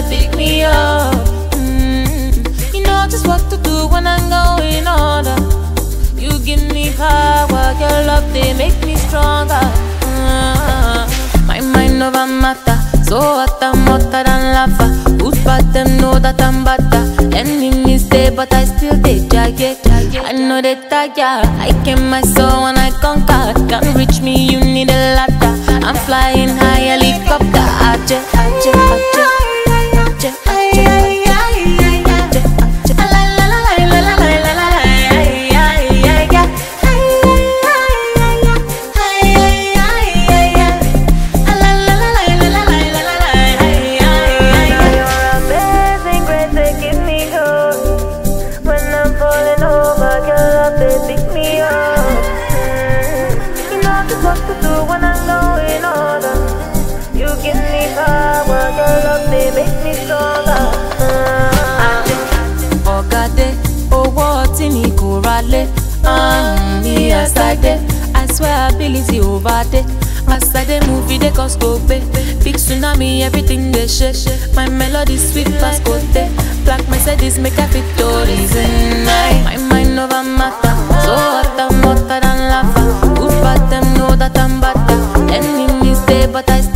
pick me up. You know just what to do when I'm going under. You give me power, your love they make me stronger. My mind over matter, so hot I'm hotter than lava. Who's bad them know that I'm better. Enemies stay but I still dey jagged. I know they tired. I came my soul when I conquer. Can't reach me, you need a ladder. I'm flying high, helicopter. Aje, aje, aje, aje, aje, aje. What to do when I'm going under. You give me power, your love they make me stronger. Ogade, oh what in Ikorale. Me as I did, I swear ability over there. As I dey movie they cause go pay. Big tsunami, everything they shake. My melody sweet past go there. Black Mercedes make a fit to reason. My mind over matter, so hot I'm hotter than lava. Who's bad them know that I'm better. Enemies stay but I